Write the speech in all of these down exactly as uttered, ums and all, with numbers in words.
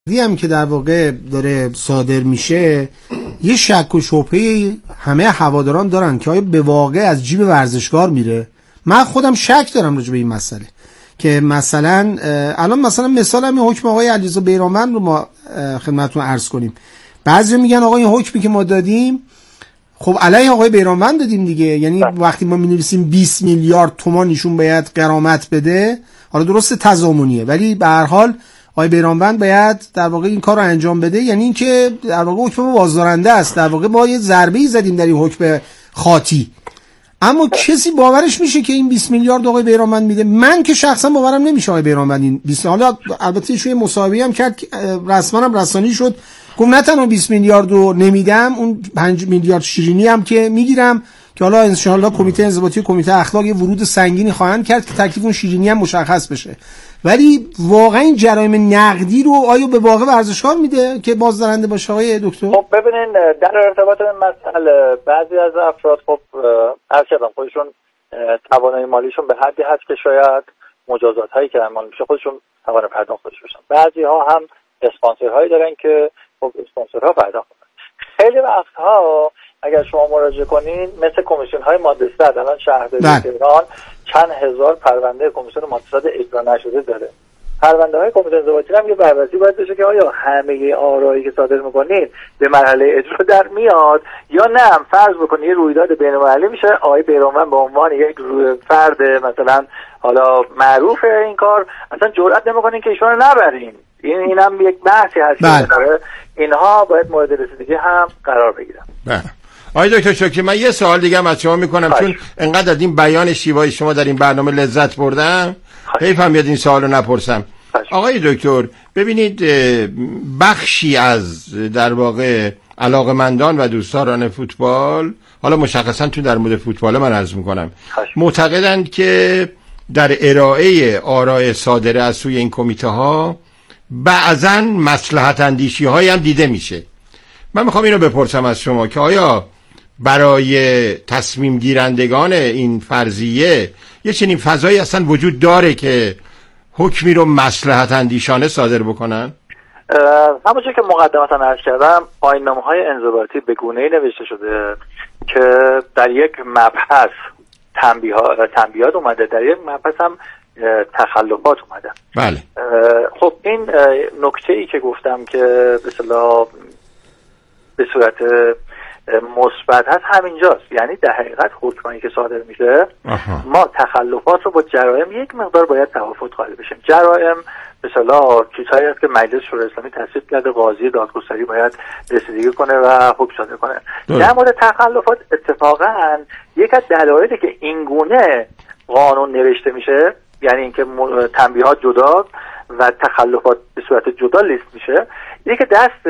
هم که در واقع داره صادر میشه یه شک و شبهه همه هواداران دارن که آیا به واقع از جیب ورزشکار میره. من خودم شک دارم راجع به این مسئله که مثلا الان مثلا مثال همین حکم آقای علیرضا بیرانوند رو ما خدمتتون عرض کنیم. بعضی میگن آقا این حکمی که ما دادیم خب علیه آقای بیرانوند دادیم دیگه، یعنی وقتی ما می‌نویسیم بیست میلیارد تومان ایشون باید غرامت بده، حالا درسته تضامنیه ولی به هر حال آقای بیرانوند باید در واقع این کار رو انجام بده، یعنی اینکه در واقع حکم بازدارنده است. در واقع ما یه ضربه‌ای زدیم در این حکم خاطی، اما کسی باورش میشه که این بیست میلیارد آقای بیرانوند میده؟ من که شخصا باورم نمیشه آقای بیرانوند این بیست. حالا البته ایشون مصاحبه‌ای هم کرد، رسما هم رسانی شد، گفت نه تنها بیست میلیارد رو نمیدم، اون پنج میلیارد شیرینی هم که میگیرم که حالا ان شاء الله کمیته انضباطی و کمیته اخلاق یه ورود سنگینی خواهند کرد که تکلیف اون شیرینی هم مشخص بشه. ولی واقعا این جرایم نقدی رو آیا به واقع ورزشکار میده که بازدارنده باشه آقای دکتر؟ خب ببینین در ارتباط به مسئله بعضی از افراد خب هر کدام خودشون توانایی مالیشون به حدی هست که شاید مجازات هایی که اعمال میشه خودشون توان پرداختش بشن. بعضی ها هم اسپانسرهایی دارن که خب اسپانسرها پرداخت کنن. خیلی وقتها اگر شما مراجعه کنین مثل کمیسیون های ماده صد الان شهرداری تهران چند هزار پرونده کمیسیون ماده صد اجرا نشده داره. پرونده های کمیته انضباطی هم یه بررسی باید بشه که آیا همه آرایی که صادر میکنین به مرحله اجرا در میاد یا نه. فرض بکنید یه رویداد بین‌المللی میشه، آقای بیرانوند به عنوان یک فرد مثلا حالا معروف این کار اصلا جرئت نمیکنین که ایشون رو نبرین. این اینم یک بحثی هست که اینها باید مورد رسیدگی هم قرار بگیرن. بله. آقای دکتر شکری، من یه سوال دیگه هم از شما میکنم خواهش. چون انقدر از این بیان شیوای شما در این برنامه لذت بردم حیفم بیاد این سوالو نپرسم. خواهش. آقای دکتر ببینید بخشی از در واقع علاقمندان و دوستداران فوتبال، حالا مشخصا تو در مورد فوتبال من عرض میکنم، معتقدند که در ارائه آراء صادره از سوی این کمیته ها بعضن مصلحت اندیشی هایی هم دیده میشه. من میخوام اینو بپرسم از شما که آیا برای تصمیم گیرندگان این فرضیه یه چنین فضایی اصلا وجود داره که حکمی رو مصلحت اندیشانه صادر بکنن؟ همونجور که مقدمتا عرض کردم آیین‌نامه‌های انضباطی به گونه‌ای نوشته شده که در یک مبحث تنبیهات تنبیهات اومده، در یک مبحث هم تخلفات اومده. بله. خب این نکته‌ای که گفتم که به اصطلاح به صورت مثبت هست همینجاست، یعنی در حقیقت حکمایی که صادر میشه آها. ما تخلفات رو با جرایم یک مقدار باید توافق قائل بشیم. جرایم به اصطلاح چیزهایی است که مجلس شورای اسلامی تصویب کرده، قاضی دادگستری باید رسیدگی کنه و حکم صادر کنه. در مورد تخلفات اتفاقا یک از دلایلی که این گونه قانون نوشته میشه، یعنی اینکه تنبیهات جدا و تخلفات به صورت جدا لیست میشه، اینکه دست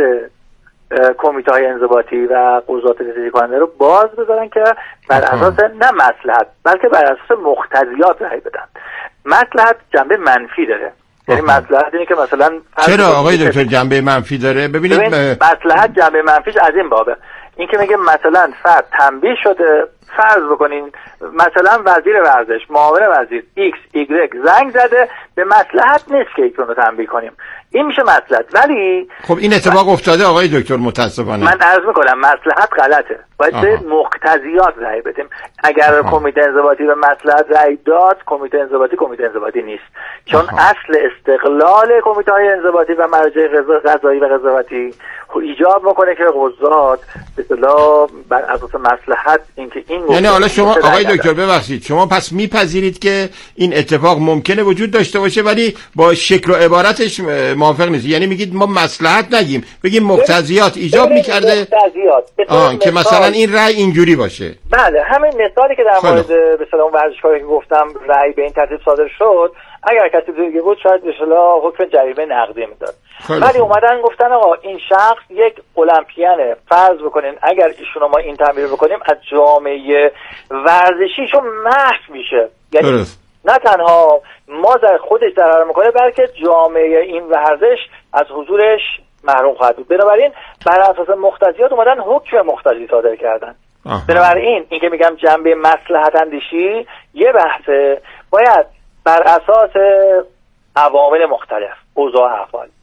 کمیته های انضباطی و قضات رسیدگی کننده رو باز بذارن که بر اساس نه مصلحت بلکه بر اساس مقتضیات رأی بدن. مصلحت جنبه منفی داره، یعنی مصلحت اینه که مثلا چرا آقای دکتر جنبه منفی داره؟ ببینید ببین مصلحت جنبه منفیش از این بابه، این که میگه مثلا فرد تنبیه شده، فرض بکنین مثلا وزیر ورزش معاون وزیر ایکس ایگرگ زنگ زده، به مصلحت نیست که ایشون رو تنبیه کنیم، این میشه مصلحت. ولی خب این اتفاق ب... افتاده آقای دکتر متاسفانه. من عرض میکنم مصلحت غلطه، باید به مقتضیات رأی بدیم. اگر آها. کمیته انضباطی به مصلحت رأی داد، کمیته انضباطی کمیته انضباطی نیست، چون آها. اصل استقلال کمیته های انضباطی و مراجع قضایی و قضاوتی ایجاب میکنه که قضات به اصطلاح بر اساس مصلحت اینکه این یعنی حالا شما آقای دکتر ببخشید شما پس میپذیرید که این اتفاق ممکنه وجود داشته باشه ولی با شکل و عبارتش موافق نیست، یعنی میگید ما مصلحت نگیم، بگیم مقتضیات ایجاب میکرده آه که مثلا این رأی اینجوری باشه. بله همین مثالی که در مورد به اصطلاح اون ورزشکاری که گفتم رأی به این ترتیب صادر شد، اگر کسی دیگه بود شاید به اصطلاح حکم جریمه نقدی میداد، ولی اومدن گفتن آقا این شخص یک المپیانه، فرض بکنین اگر ایشونو ما این تعبیر بکنیم از جامعه ورزشیشون محو میشه، یعنی درست. نه تنها ما در خودش ضرر میکنه بلکه جامعه این ورزش از حضورش محروم خواهد بود. بنابراین بر اساس مقتضیات اومدن حکم مقتضی صادر کردن. آها. بنابراین این که میگم جنبه مصلحت اندیشی یه بحثه، باید بر اساس عوامل مختلف اوضاع احوال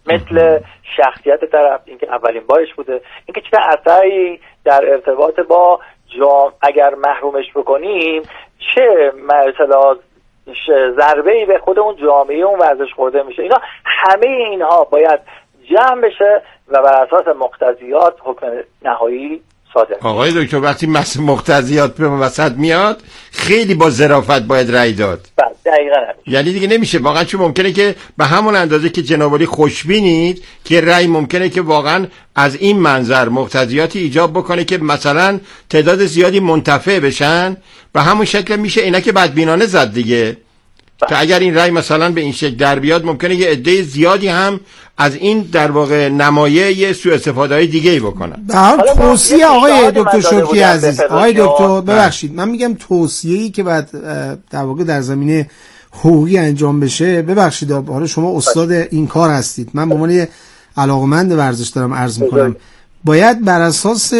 مثل شخصیت طرف، اینکه اولین بارش بوده، اینکه چه اثری در ارتباط با جام اگر محرومش بکنیم چه مثلا ضربه‌ای به خود اون جامعه اون ورزش خورده میشه. اینا همه اینها باید جمع بشه و بر اساس مقتضیات حکم نهایی صادر. آقای دکتر وقتی مثل مقتضیات به وسط میاد خیلی با ظرافت باید رأی داد. بله دقیقاً همین. یعنی دیگه نمیشه واقعا، چون ممکنه که به همون اندازه که جناب علی خوشبینید که رأی ممکنه که واقعا از این منظر مقتضیاتی ایجاب بکنه که مثلا تعداد زیادی منتفع بشن، به همون شکل میشه اینا که بدبینانه زد دیگه. که اگر این رأی مثلا به این شکل در بیاد ممکنه یه عده زیادی هم از این در واقع نمایه یه سوء استفاده‌های دیگه‌ای بکنن. به هر توصیه آقای دکتر شوکی عزیز، آقای دکتر ببخشید من میگم توصیه‌ای که بعد در واقع در زمینه حقوقی انجام بشه، ببخشید حالا شما استاد این کار هستید، من به عنوان علاقه‌مند ورزش دارم عرض می‌کنم باید بر اساس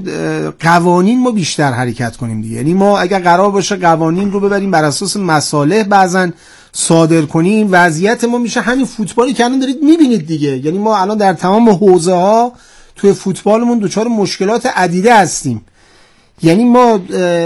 قوانین ما بیشتر حرکت کنیم دیگه. یعنی ما اگر قرار باشه قوانین رو ببریم بر اساس مصالح بعضن صادر کنیم، وضعیت ما میشه همین فوتبالی که الان دارید میبینید دیگه. یعنی ما الان در تمام حوزه ها توی فوتبالمون دچار مشکلات عدیده هستیم. یعنی ما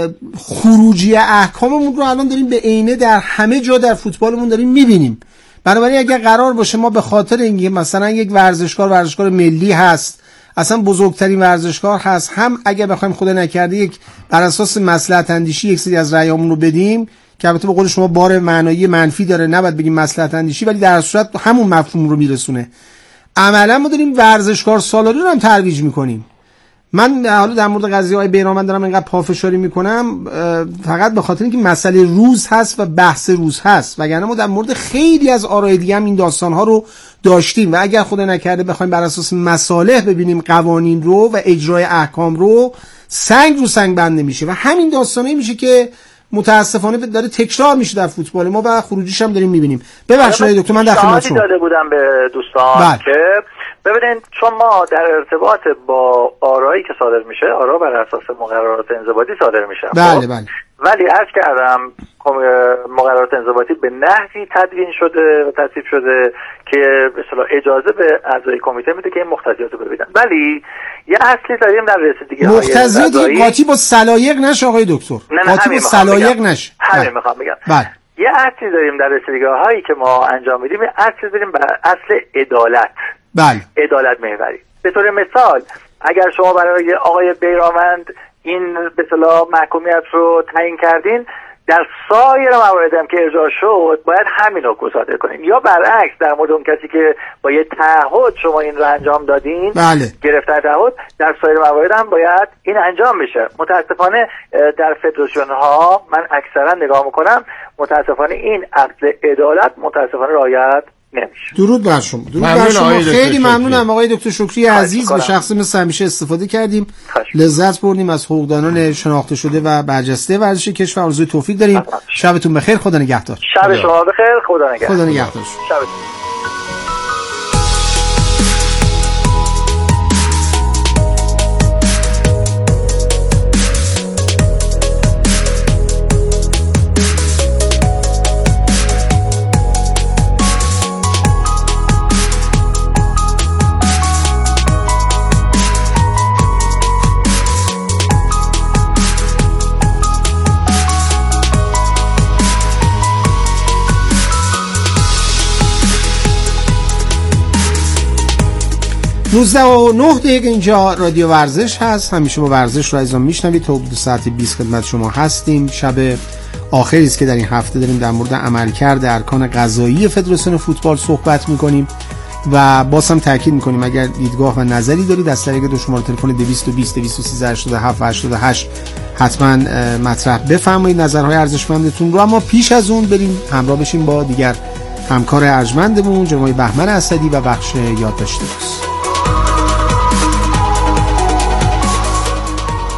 خروجی احکاممون رو الان داریم به عینه در همه جا در فوتبالمون داریم میبینیم. بنابراین اگر قرار باشه ما به خاطر اینکه مثلا یک ورزشکار ورزشکار ملی هست، اصلا بزرگترین ورزشکار هست، هم اگر بخوایم خدا نکرده یک بر اساس مصلحت اندیشی یک سری از رأیامون رو بدیم که البته به قول شما بار معنایی منفی داره، نباید بگیم مصلحت اندیشی، ولی در صورت همون مفهوم رو میرسونه. عملا ما داریم ورزشکار سالاری رو هم ترویج میکنیم. من حالا در مورد قضیه های بیرامند دارم اینقدر پافشاری میکنم فقط به خاطر اینکه مسئله روز هست و بحث روز هست، وگرنه ما در مورد خیلی از آرای دیگه هم این داستان ها رو داشتیم و اگر خدا نکرده بخوایم بر اساس مصالح ببینیم قوانین رو و اجرای احکام رو، سنگ رو سنگ بند نمیشه و همین داستانه میشه که متاسفانه داره تکرار میشه در فوتبال ما و خروجیش هم داریم میبینیم. ببخشید دکتر من در خدمت شما داده بودم به دوستان بله. که ببینید چون ما در ارتباط با آرایی که صادر میشه، آرا بر اساس مقررات انضباطی صادر میشه. بله بله. ولی عرض کردم مقررات انضباطی به نحوی تدوین شده و تصویب شده که به اصطلاح اجازه به اعضای کمیته میده که این مقتضیات رو ببینن. ولی یه اصلی داریم در رسیدگی های مقتضیات قاطی با سلایق نشه آقای دکتر. قاطی با سلایق نشه. همین میخوام بگم. بله. یه اصلی داریم در رسیدگی هایی که ما انجام میدیم، اصلی داریم بر اصل عدالت. بله. عدالت محوری. به طور مثال اگر شما برای آقای بیرامند این به اصطلاح محکومیت رو تعیین کردین، در سایر موارد هم که ارجاع شد باید همین رو گزارش کنین، یا برعکس در مورد اون کسی که با یه تعهد شما این رو انجام دادین، بله. گرفتن تعهد، در سایر موارد هم باید این انجام بشه. متاسفانه در فدراسیون ها من اکثرا نگاه میکنم متاسفانه این اصل عدالت متاسفانه رعایت نمیشه. درود بر شما. درود بر شما. خیلی ممنونم آقای دکتر شکری عزیز. به شخص مثل همیشه استفاده کردیم، لذت بردیم از حقوقدانان شناخته شده و برجسته ورزش کشور. آرزوی توفیق داریم. شبتون بخیر. خدا نگهدار. شب شما بخیر. خدا نگهدار. خدا نگهدار. شبتون نوزده و نه دقیقه اینجا رادیو ورزش هست. همیشه با ورزش رو عزیزان میشنوید. تا حدود ساعت بیست خدمت شما هستیم. شب آخری است که در این هفته داریم در مورد عملکرد ارکان قضایی فدراسیون فوتبال صحبت میکنیم و باز هم تاکید میکنیم اگر دیدگاه و نظری دارید از طریق دو شماره تلفن دویست و بیست دویست و سیزده هشتاد و هفت هشتاد و هشت حتما مطرح بفرمایید نظرهای ارزشمندتون رو. اما پیش از اون بریم همراه بشیم با دیگر همکار ارجمندمون جناب بهمن اسدی و بخش یادداشت روز.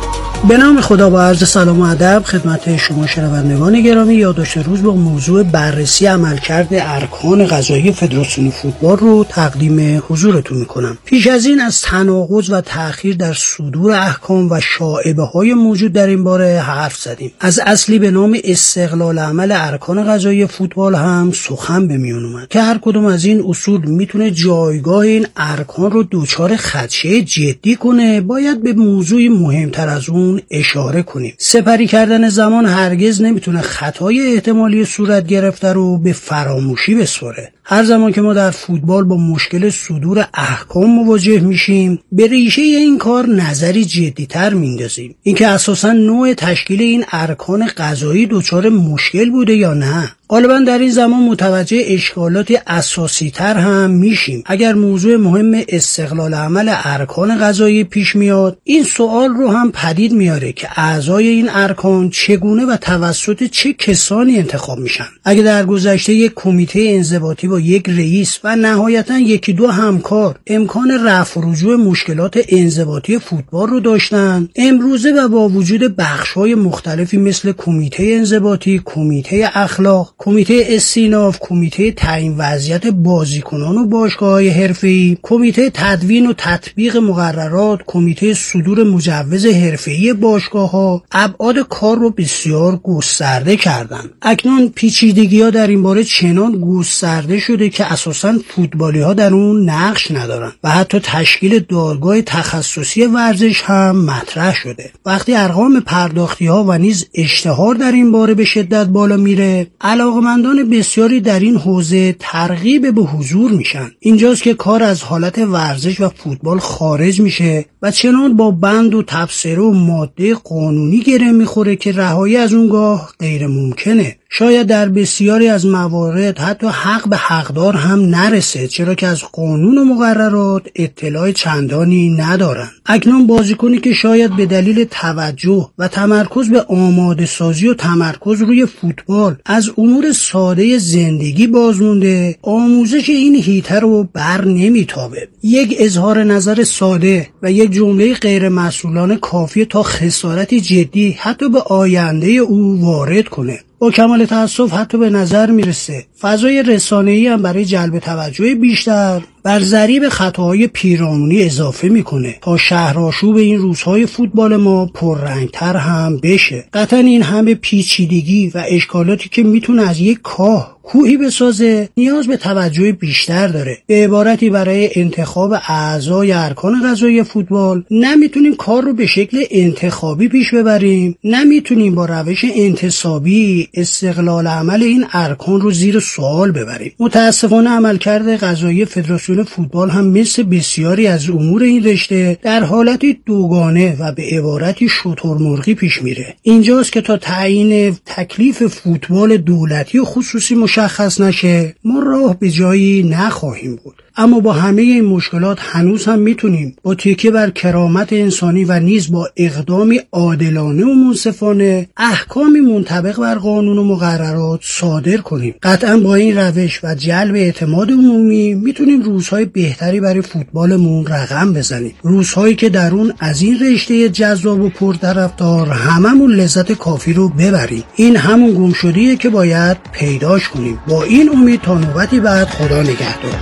به نام خدا با عرض سلام و ادب خدمت شما شنوندگان گرامی، یادداشت روز با موضوع بررسی عملکرد ارکان قضایی فدراسیون فوتبال رو تقدیم حضورتون میکنم. پیش از این از تناقض و تأخیر در صدور احکام و شائبه های موجود در این باره حرف زدیم. از اصلی به نام استقلال عمل ارکان قضایی فوتبال هم سخن به میون اومد که هر کدوم از این اصول میتونه جایگاه این ارکان رو دوچار خدشه جدی کنه. باید به موضوع مهمتر از اون اشاره کنیم. سپری کردن زمان هرگز نمیتونه خطای احتمالی صورت گرفته رو به فراموشی بسپاره. هر زمان که ما در فوتبال با مشکل صدور احکام مواجه میشیم، به ریشه این کار نظری جدی‌تر میندازیم. اینکه اساساً نوع تشکیل این ارکان قضایی دچار مشکل بوده یا نه. غالبا در این زمان متوجه اشکالات اساسی تر هم میشیم. اگر موضوع مهم استقلال عمل ارکان قضایی پیش میاد، این سوال رو هم پدید میاره که اعضای این ارکان چگونه و توسط چه کسانی انتخاب میشن. اگر در گذشته یک کمیته انضباطی با یک رئیس و نهایتا یکی دو همکار امکان رفع و رجوع مشکلات انضباطی فوتبال رو داشتن، امروزه و با وجود بخش‌های مختلفی مثل کمیته انضباطی، کمیته اخلاق، کمیته استیناف، کمیته تعیین وضعیت بازیکنان و باشگاه‌های حرفه‌ای، کمیته تدوین و تطبیق مقررات، کمیته صدور مجوز حرفه‌ای باشگاه‌ها، ابعاد کار رو بسیار گسترده کردند. اکنون پیچیدگی‌ها در این باره چنان گسترده شده که اساساً فوتبالی‌ها در اون نقش ندارن و حتی تشکیل دادگاه تخصصی ورزش هم مطرح شده. وقتی ارقام پرداختی‌ها و نیز اشتهار در این باره به شدت بالا میره، علاقمندان بسیاری در این حوزه ترغیب به حضور میشن. اینجاست که کار از حالت ورزش و فوتبال خارج میشه و چنان با بند و تبصره و ماده قانونی گره میخوره که رهایی از اونگاه غیر ممکنه. شاید در بسیاری از موارد حتی حق به حقدار هم نرسه، چرا که از قانون و مقررات اطلاع چندانی ندارن. اکنون بازیکنی که شاید به دلیل توجه و تمرکز به آماده سازی و تمرکز روی فوتبال از امور ساده زندگی بازمونده، آموزش این هیته رو بر نمیتابه. یک اظهار نظر ساده و یک جمله غیر مسئولانه کافیه تا خسارتی جدی حتی به آینده او وارد کنه. با کمال تأسف حتی به نظر میرسه فضای رسانه‌ای هم برای جلب توجه بیشتر بر ضریب خطاهای پیرامونی اضافه میکنه تا شهرآشوب این روزهای فوتبال ما پررنگتر هم بشه. قطعا این همه پیچیدگی و اشکالاتی که میتونه از یک کاه کوهی بسازه نیاز به توجه بیشتر داره. به عبارتی برای انتخاب اعضای ارکان قضایی فوتبال نمیتونیم کار رو به شکل انتخابی پیش ببریم، نمیتونیم با روش انتصابی استقلال عمل این ارکان رو زیر سوال ببریم. متاسفانه عملکرد قضایی فدراسیون فوتبال هم مثل بسیاری از امور این رشته در حالتی دوگانه و به عبارتی شترمرغی پیش میره. اینجاست که تا تعیین تکلیف فوتبال دولتی و خصوصی مشخص نشه ما راه به جایی نخواهیم بود. اما با همه این مشکلات هنوز هم میتونیم با تکیه بر کرامت انسانی و نیز با اقدامی عادلانه و منصفانه احکامی منطبق بر قانون و مقررات صادر کنیم. قطعا با این روش و جلب اعتماد عمومی میتونیم روزهای بهتری برای فوتبالمون رقم بزنیم، روزهایی که در اون از این رشته جذاب و پرطرفدار هممون لذت کافی رو ببریم. این همون گمشده‌ایه که باید پیداش کنیم. با این امید تا نوبتی بعد، خدا نگهدار.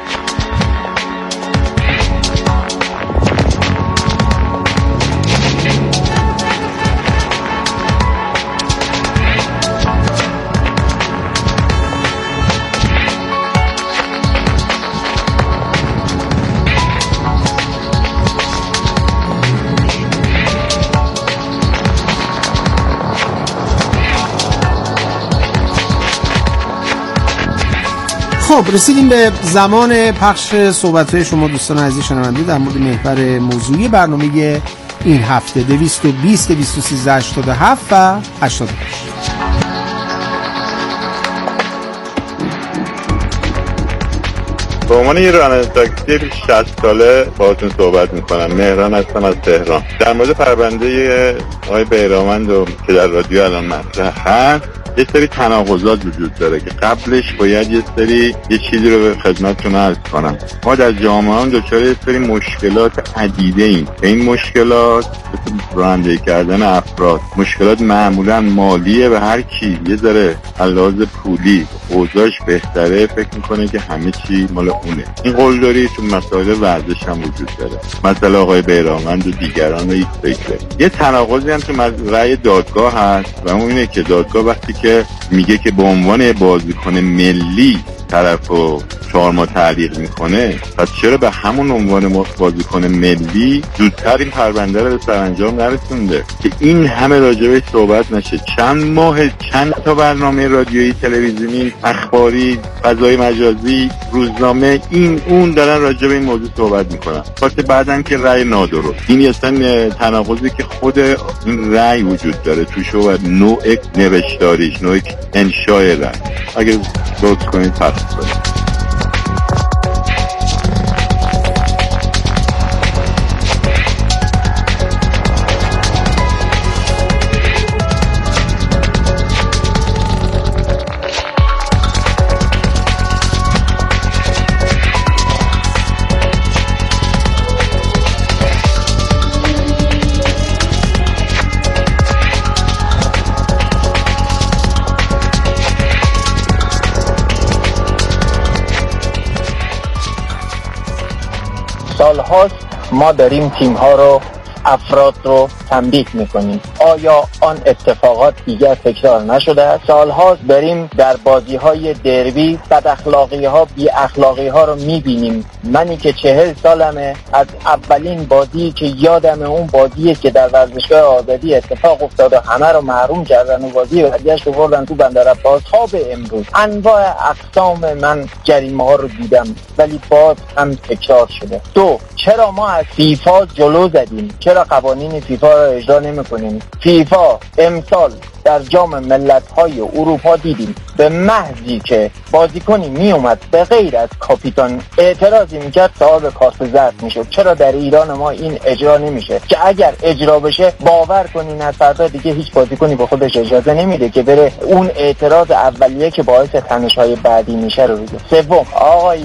خب رسیدیم به زمان پخش صحبت‌های شما دوستان عزیز شنونده در مورد محور موضوعی برنامه این هفته دویست و بیست دویست و سیزده هشتاد و هفت و هشتاد و هشت. به عنوان یه راننده تاکسی شصت ساله باهاتون صحبت میکنم. مهران هستم از تهران. در مورد پرونده آقای بیرامند که در رادیو الان مطرح هست، یه سری تناقضات وجود داره که قبلش باید یه سری یه چیزی رو به خدمتتون عرض کنم. ما در جامعه هم دچار یه سری مشکلات عدیده ایم. این مشکلات رانندگی کردن افراد، مشکلات معمولا مالیه و هر کی یه ذره علاوه پولی اوضاعش بهتره فکر میکنه که همه چی مال اونه. این قلدری تو مسائل ورزش هم وجود داره. مثلا آقای بیرانوند و دیگران رو یک فکره. یه تناقضی هم تو رأی دادگاه هست و اون اینه که دادگاه وقتی که میگه که به عنوان بازیکن ملی طرفو چهار ماه تعلیق میکنه، پس چرا به همون عنوان بازیکن ملی زودتر این پرونده رو به سرانجام نرسونده که این همه راجبش صحبت نشه؟ چند ماه چند تا برنامه رادیویی، تلویزیونی، اخباری، فضای مجازی، روزنامه، این اون دارن راجب این موضوع صحبت میکنن. واسه بعدن که رأی نادرست. این اصلا تناقضی که خود این رأی وجود داره توش و نوع نوشتاریش، نوع انشای رأی. اگه لطف کنید پس کنید. سالهاست ما داریم تیم‌ها رو، افراد رو تنبیه میکنیم. آیا آن اتفاقات دیگر تکرار نشده است؟ سالهاست داریم در بازی‌های دربی بد اخلاقی‌ها، بی اخلاقی‌ها رو میبینیم. منی که چهل سالمه، از اولین بازی که یادم اون بازیه که در ورزشگاه آزادی اتفاق افتاد و همه رو محروم کردن و بازی رو برگشت آوردن تو بندرعباس تا به امروز انواع اقسام من جریمه ها رو دیدم، ولی باز هم تکرار شده. دو، چرا ما از فیفا جلو زدیم؟ چرا قوانین فیفا رو اجرا نمی‌کنیم؟ فیفا امسال در جام ملت‌های اروپا دیدیم به محضی که بازیکنی می اومد به غیر از کاپیتان اعتراضی میکرد صاحب کارت زرد میشد. چرا در ایران ما این اجرا نمیشه که اگر اجرا بشه باور کنین از فردا دیگه هیچ بازیکنی به خودش اجازه نمیده که بره اون اعتراض اولیه که باعث تنش‌های بعدی میشه رو بگه. سوم، آقای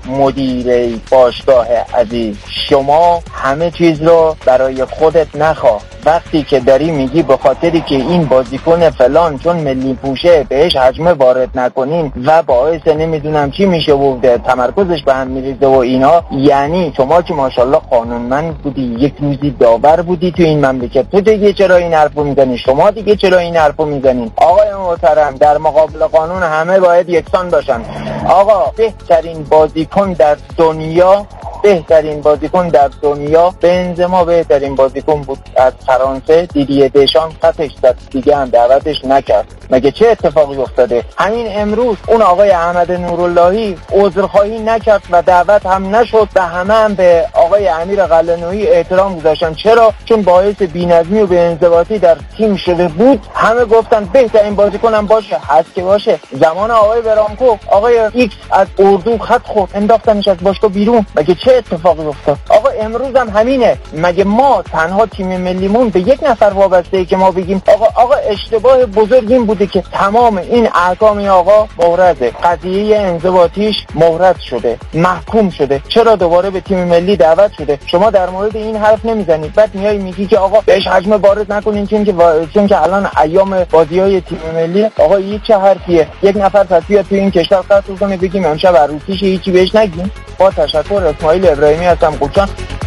مدیر باشگاه عزیز، شما همه چیز رو برای خودت نخواه. وقتی که داری میگی به خاطری که این بازیکن فلان چون ملی پوشه بهش حجمه وارد نکنین و باعث نمیدونم چی میشه و تمرکزش به هم میریزه و اینا، یعنی شما که ماشاءالله قانونمند بودی، یک روزی داور بودی تو این مملکت، تو دیگه چرا این حرفو میزنی؟ شما دیگه چرا این حرفو میزنین؟ آقای محترم، در مقابل قانون همه باید یکسان باشن. آقا بهترین بازیکن در دنیا بهترین بازیکن در دنیا بنزما بهترین بازیکن بود از فرانسه. دیدیه دشان خطش زد، دیگه هم دعوتش نکرد. مگه چه اتفاقی افتاده؟ همین امروز اون آقای احمد نوراللهی عذرخواهی نکرد و دعوت هم نشد و همه هم به آقای امیر قلعه‌نویی احترام گذاشتن. چرا؟ چون باعث بی‌نظمی و بی‌انضباطی در تیم شده بود. همه گفتن بهترین بازیکنم باشه، هست که باشه. زمان آقای برانکو، آقای ایکس از اردو خط خورد، انداختنش از باشگاه بیرون. مگه چه اتفاقی افتاد؟ آقا امروز هم همینه. مگه ما تنها تیم ملیمون به یک نفر وابسته ای که ما بگیم آقا آقا اشتباه بزرگ این بوده که تمام این احکام آقا مورده، قضیه انضباطیش مورد شده، محکوم شده، چرا دوباره به تیم ملی دعوت شده؟ شما در مورد این حرف نمیزنید، بعد میای میگی که آقا بهش حجم وارد نکنین چون که و... چون که الان ایام بازی‌های تیم ملی. آقا این چه حرفیه؟ یک نفر تصفیه تو این کشور قتل کنه بگیم امشب عروسیش هیچی بهش نگیم؟ با تشکر. اسماعیل ابراهیمی هستم، قوچان.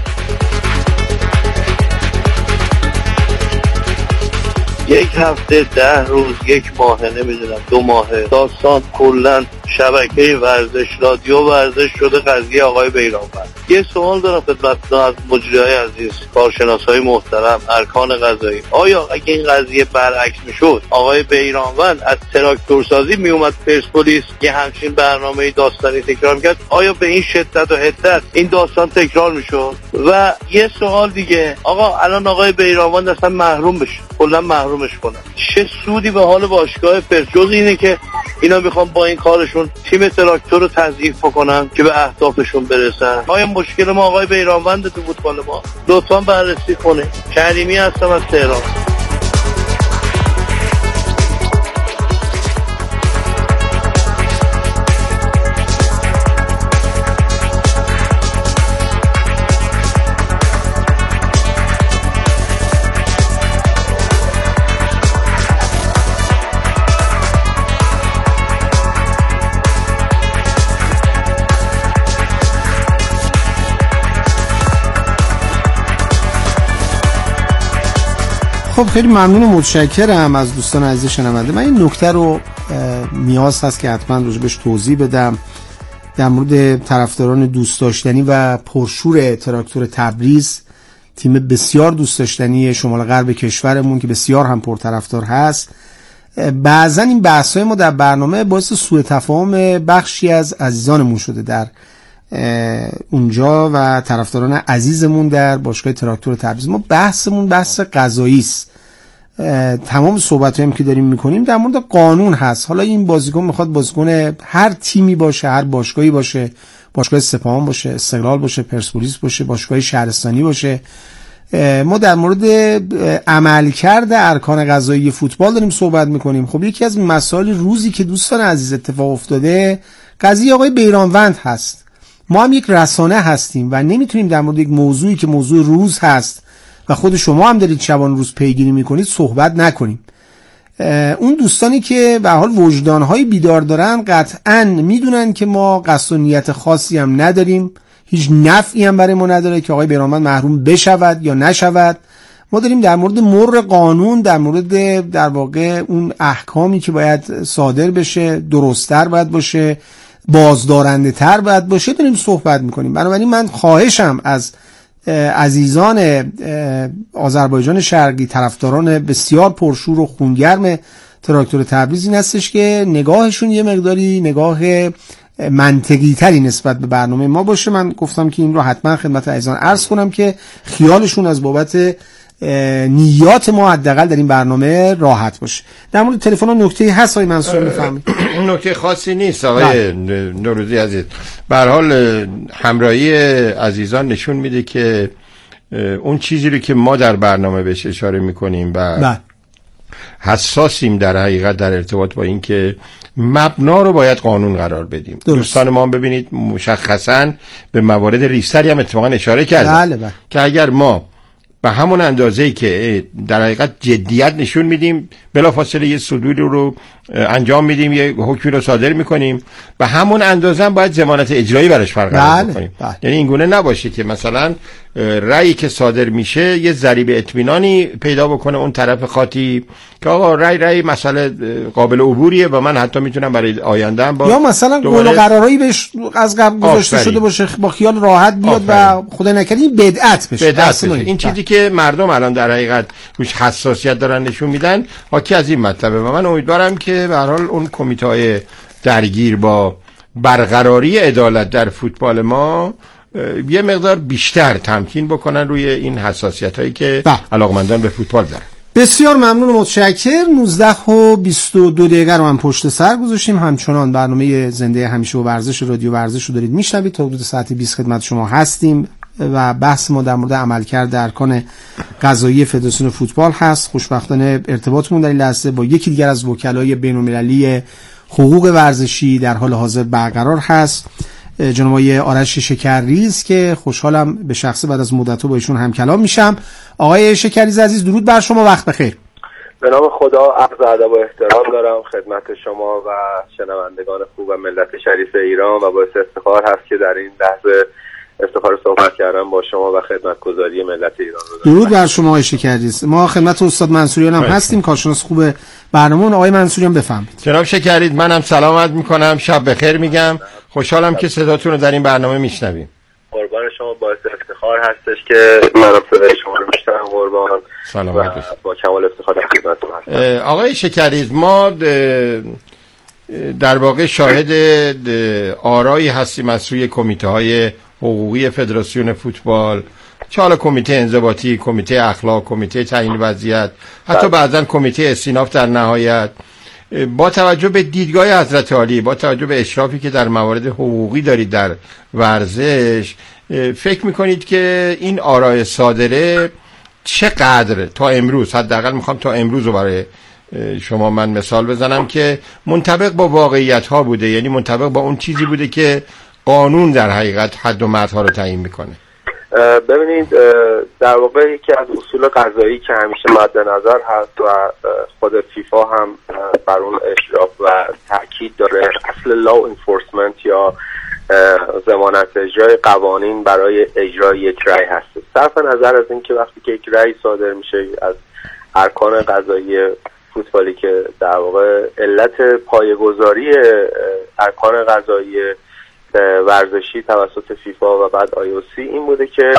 یک هفته، ده روز، یک ماه، نمیدونم دو ماه، داستان کلن شبکه ورزش، رادیو ورزش شده قضیه آقای بیرانوند. یه سوال دارم خدمتتون از مجریای عزیز، کارشناسای محترم، ارکان قضایی. آیا اگه این قضیه برعکس میشد، آقای بیرانوند از تراکتورسازی میومد پرسپولیس یه همچین برنامه داستانی تکرار میکرد، آیا به این شدت و حدت این داستان تکرار میشد؟ و یه سوال دیگه، آقا الان آقای بیرانوند اصلا محروم بشه، کلا محرومش کنن، چه سودی به حال باشگاه پرس جز اینه که اینا میخوان با این کارشون تیم تراکتور رو تضعیف بکنن که به اهدافشون برسن؟ آیا مشکل ما آقای بیرانوند تو فوتبال ما؟ لطفاً بررسی کنه. کریمی هستم از تهران. خب خیلی ممنون و متشکرم از دوستان عزیز شنونده. من این نکته رو نیاز هست که حتما راجبش توضیح بدم در مورد طرفداران دوست داشتنی و پرشور تراکتور تبریز، تیم بسیار دوست داشتنی شمال غرب کشورمون که بسیار هم پرطرفدار هست. بعضا این بحث‌های ما در برنامه باعث سوء تفاهم بخشی از عزیزانمون شده در اونجا و طرفداران عزیزمون در باشگاه تراکتور تبریز. ما بحثمون بحث قضایی است. تمام صحبتایی که داریم میکنیم در مورد قانون هست. حالا این بازیکن میخواد بازیکن هر تیمی باشه، هر باشگاهی باشه، باشگاه سپاهان باشه، استقلال باشه، پرسپولیس باشه، باشگاه شهرستانی باشه، ما در مورد عملکرد ارکان قضایی فوتبال داریم صحبت میکنیم. خب یکی از مسائل روزی که دوستان عزیز اتفاق افتاده قضیه آقای بیرانوند هست. ما هم یک رسانه هستیم و نمیتونیم در مورد یک موضوعی که موضوع روز هست و خود شما هم دارید شبان روز پیگیری میکنید صحبت نکنیم. اون دوستانی که به حال وجدانهای بیدار دارن قطعاً میدونن که ما قصد و نیت خاصی هم نداریم، هیچ نفعی هم برای ما نداره که آقای بیرانوند محروم بشود یا نشود. ما داریم در مورد مر قانون، در مورد در واقع اون احکامی که باید صادر بشه، درست‌تر باید باشه، بازدارنده تر باید باشه داریم صحبت میکنیم. بنابراین من خواهشم از عزیزان آذربایجان شرقی، طرفداران بسیار پرشور و خونگرم تراکتور تبریز این هستش که نگاهشون یه مقداری نگاه منطقی تری نسبت به برنامه ما باشه. من گفتم که این رو حتما خدمت عزیزان عرض کنم که خیالشون از بابت نیات ما حداقل در این برنامه راحت باشه. در مورد تلفن ها نکته هست آقای منصور میفهمید؟ نکته خاصی نیست آقای نوروزی عزیز. به هر حال همراهی عزیزان نشون میده که اون چیزی رو که ما در برنامه بهش اشاره میکنیم و حساسیم در حقیقت در ارتباط با این که مبنا رو باید قانون قرار بدیم. درست. دوستان ما هم ببینید مشخصاً به موارد ریستری هم اتفاقا اشاره کردن بله بله. که اگر ما به همون اندازه‌ای که در حقیقت جدیت نشون میدیم بلافاصله یه صدوری رو انجام میدیم، یه حکمی رو صادر میکنیم، به همون اندازه هم باید ضمانت اجرایی براش برقرار بله. بکنیم. بله. یعنی این گونه نباشه که مثلا رأیی که صادر میشه یه ضریب اطمینانی پیدا بکنه اون طرف خاطی که آقا رأی رأی مسئله قابل عبوریه و من حتی میتونم برای آینده هم با یا مثلا قول و قرارایی بهش از قبل گذاشته شده باشه با خیال راحت بیاد آفرین. و خدا نکنه این بدعت بشه. بدعت بشه. این چیزی که مردم الان در حقیقت روش حساسیت دارن نشون میدن حاکی از این مطلبه و من امیدوارم که به هر حال اون کمیته‌های درگیر با برقراری عدالت در فوتبال ما یه مقدار بیشتر تمکین بکنن روی این حساسیت هایی که علاقمندان به فوتبال دارن. بسیار ممنون و متشکر. نوزده و بیست و دو دقیقه رو هم پشت سر گذاشتیم. همچنان برنامه زنده همیشه و ورزش رادیو ورزش رو دارید میشنوید. تا حدود ساعت بیست خدمت شما هستیم و بحث ما در مورد عملکرد ارکان قضایی فدراسیون فوتبال هست. خوشبختانه ارتباطمون در این لحظه با یکی دیگر از وکلای بین‌المللی حقوق ورزشی در حال حاضر برقرار هست، جناب آقای آرش شکرریز که خوشحالم به شخصه بعد از مدت با ایشون هم کلام میشم. آقای شکرریز عزیز درود بر شما، وقت بخیر. به نام خدا عرض ادب و احترام دارم خدمت شما و شنوندگان خوب و ملت شریف ایران و باعث افتخار هست که در این لحظه افتخار صحبت کردم با شما و خدمتگزاری ملت ایران رو دارم. درود بر شما آقای شکرریز. ما خدمت استاد منصوریان هم هستیم، کارشناس خوب برنامه. آقای منصوریان بفرمایید. جناب شکرریز منم سلامت میکنم، شب بخیر میگم. خوشحالم که صداتون رو در این برنامه میشنویم. قربان شما، باعث افتخار هستش که منم صدای شما رو میشنوم قربان. سلامت و با کمال افتخار در خدمتتون هستم. آقای شکرریز ما در واقع شاهد آرایی هستیم از سوی کمیته‌های حقوقی فدراسیون فوتبال، چه حالا کمیته انضباطی، کمیته اخلاق، کمیته تعیین وضعیت، حتی بعضا کمیته استیناف در نهایت. با توجه به دیدگاه حضرت عالی، با توجه به اشرافی که در موارد حقوقی دارید در ورزش، فکر میکنید که این آرای صادره چقدر تا امروز، حداقل میخوام تا امروز رو برای شما من مثال بزنم که منطبق با واقعیت ها بوده، یعنی منطبق با اون چیزی بوده که قانون در حقیقت حد و مرزها رو تعیین میکنه؟ ببینید در واقع یکی از اصول قضایی که همیشه مد نظر هست و خود فیفا هم بر اون اشراف و تاکید داره، اصل لا انفورسمنت یا ضمانت اجرای قوانین برای اجرای یک رأی هست. صرف نظر از این که وقتی که یک رأی صادر میشه از ارکان قضایی فوتبالی که در واقع علت پایه‌گذاری ارکان قضایی ورزشی توسط فیفا و بعد آی او سی این بوده که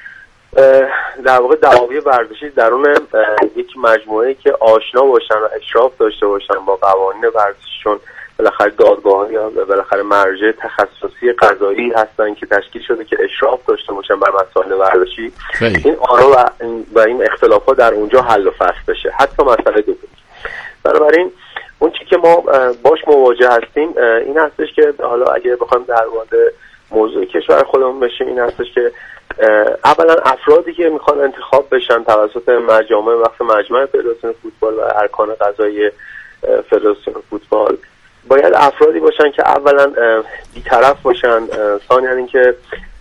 در واقع دعاوی ورزشی درون یک مجموعه‌ای که آشنا باشن و اشراف داشته باشن با قوانین ورزشی، چون بالاخره دادگاه‌ها یا بالاخره مرجع تخصصی قضایی هستن که تشکیل شده که اشراف داشته باشن بر مسائل ورزشی. این آرا و و این اختلافات در اونجا حل و فصل بشه، حتی مسئله دوم. بنابراین اون چی که ما باش مواجه هستیم این هستش که حالا اگه بخوایم در مورد موضوع کشور خودمون بشیم، این هستش که اولا افرادی که میخوان انتخاب بشن توسط مجامع وقت مجمع فدراسیون فوتبال و ارکان قضایی فدراسیون فوتبال باید افرادی باشن که اولا بی‌طرف باشن، ثانیاً اینکه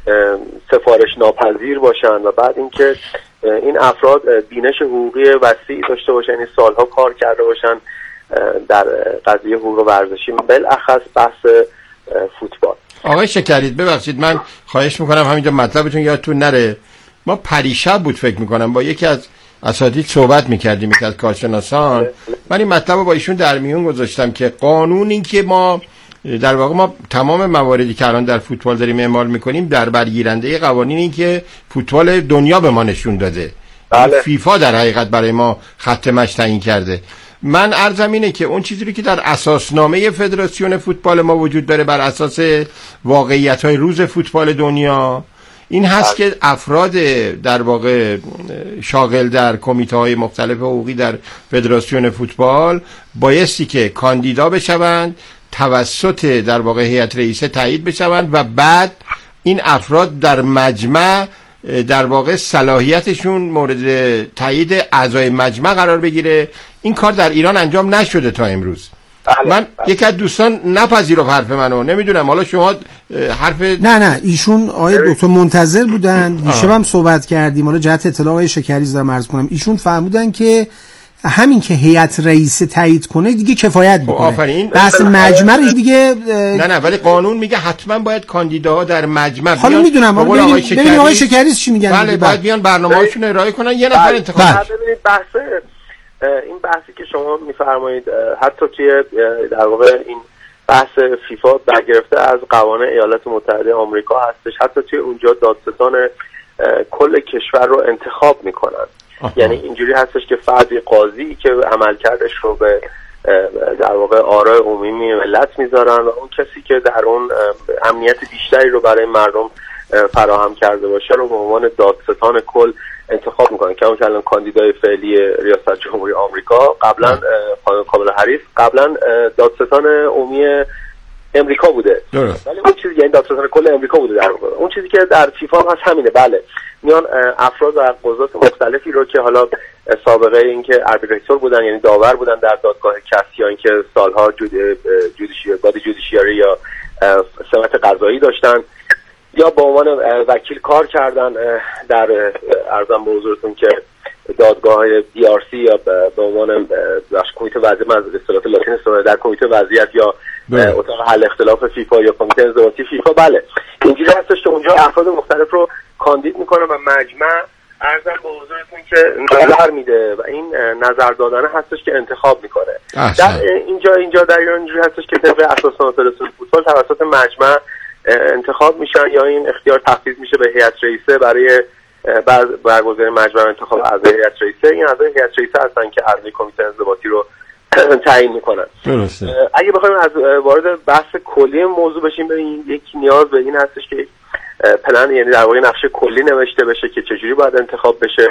سفارش ناپذیر باشن و بعد اینکه این افراد بینش حقوقی وسیع داشته باشن، یعنی سالها کار کرده باشن در قضیه حقوق ورزشی بالاخص بحث فوتبال. آقای شکرید ببخشید من خواهش میکنم همینجا مطلبتون یادتون نره، ما پریشب بود فکر میکنم با یکی از اساتید صحبت میکردیم، یکی از کارشناسان، من این مطلب رو با ایشون در میون گذاشتم که قانون این که ما در واقع ما تمام مواردی که الان در فوتبال داریم اعمال میکنیم در برگیرنده قوانین این که فوتبال دنیا به ما نشون داده. بله. فیفا در حقیقت برای ما خط مشی تعیین کرده. من عرضم اینه که اون چیزی که در اساسنامه فدراسیون فوتبال ما وجود داره بر اساس واقعیت‌های روز فوتبال دنیا این هست که افراد در واقع شاغل در کمیته‌های مختلف حقوقی در فدراسیون فوتبال بایستی که کاندیدا بشوند، توسط در واقع هیئت رئیسه تایید بشوند و بعد این افراد در مجمع در واقع صلاحیتشون مورد تایید اعضای مجمع قرار بگیره. این کار در ایران انجام نشده تا امروز. من یک از دوستان نپذیرفت حرف منو، نمیدونم حالا شما حرف نه نه ایشون آقای دکتر منتظر بودن، دیشب هم صحبت کردیم، حالا جهت اطلاع آقای شکریز دارم عرض کنم، ایشون فهمودن که همین که هیئت رئیسه تایید کنه دیگه کفایت میکنه. آفرین. بحث مجمعش دیگه نه نه ولی قانون میگه حتما باید کاندیداها در مجمع بیان. حالا میدونم ببین آقای شکریز چی میگن. بله باید بیان برنامه‌هاشون ارائه کنن، یه نفر انتخاب. ببینید بحث این بحثی که شما میفرمایید حتی توی در واقع این بحث فیفا برگرفته از قوانین ایالات متحده آمریکا هستش، حتی توی اونجا دادستان کل کشور رو انتخاب میکنن. یعنی اینجوری هستش که فردی قاضی که عملکردش رو به در واقع آرای عمومی ملت میذارن و اون کسی که در اون امنیت بیشتری رو برای مردم فراهم کرده باشه رو به عنوان دادستان کل انتخاب میکنن که اون که الان کاندیدای فعلی ریاست جمهوری آمریکا قبلا خانم کامالا هریس قبلا دادستان عمومی امریکا بوده، ولی اون چیزی یعنی دادستان کل امریکا بوده در واقع. اون چیزی که در فیفا هست همینه. بله میان افراد و قضات مختلفی رو که حالا سابقه این که اربیتراتور بودن یعنی داور بودن در دادگاه کسی یا اینکه سالها جودیشیاری بادی جودیشیاری یا سمت قضایی داشتن یا به عنوان وکیل کار کردن در ارزم به حضورتون که دادگاه دی آر سی یا به عنوان کمیته وضعیت از اصطلاح لاتین استفاده در کمیته وضعیت یا اتاق حل اختلاف فیفا یا کمیته انضباطی فیفا. بله اینجوری هستش که اونجا افراد مختلف رو کاندید میکنه و مجمع ارزم به حضورتون که نظر میده و این نظر دادن هستش که انتخاب میکنه. در اینجا اینجا در ایران اینجوری هستش که طبق اساسنامه فدراسیون فوتبال توسط مجمع انتخاب میشن یا این اختیار تفویض میشه به هیئت رئیسه برای برگزاری مجمع انتخاب اعضای هیئت رئیسه. این اعضای هیئت رئیسه هستن که اعضای کمیته انضباطی رو تعیین میکنن. درسته. اگه بخوایم از وارد بحث کلی موضوع بشیم، ببین یک نیاز به این هستش که پلن یعنی در واقع نقشه کلی نوشته بشه که چجوری باید انتخاب بشه.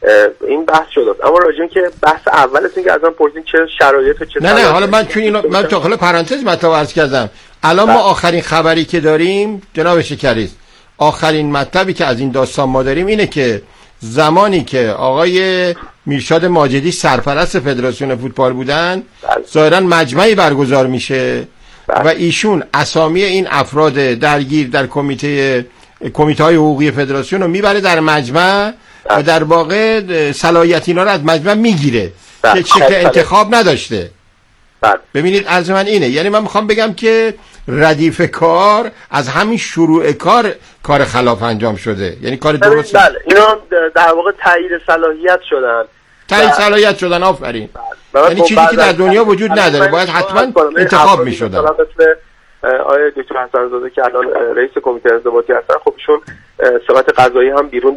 این بحث شده، اما راجع این که بحث اولتون که ازم پرسیدین چه شرایط و چه نه نه حالا من چون اینو من داخل پرانتز مطلب عرض کردم. الان ما آخرین خبری که داریم جناب شکریز، آخرین مطلبی که از این داستان ما داریم اینه که زمانی که آقای میرشاد ماجدی سرپرست فدراسیون فوتبال بودن ظاهرا مجمعی برگزار میشه و ایشون اسامی این افراد درگیر در کمیته کمیته های حقوقی فدراسیون رو میبره در مجمع و در واقع صلاحیت اینا رو از مجمع میگیره که شکل انتخاب نداشته. ببینید عرض من اینه، یعنی من میخوام بگم که ردیف کار از همین شروع کار کار خلاف انجام شده، یعنی کار درست. بله اینا در واقع تایید صلاحیت شدن تعیین صلاحیت شدن. آفرین. یعنی چیزی که در دنیا وجود نداره باید حتما انتخاب میشدن. مثل آقای دکتر حسن زاده که الان رئیس کمیته انضباطی هستن، خب ایشون ثبات قضایی هم بیرون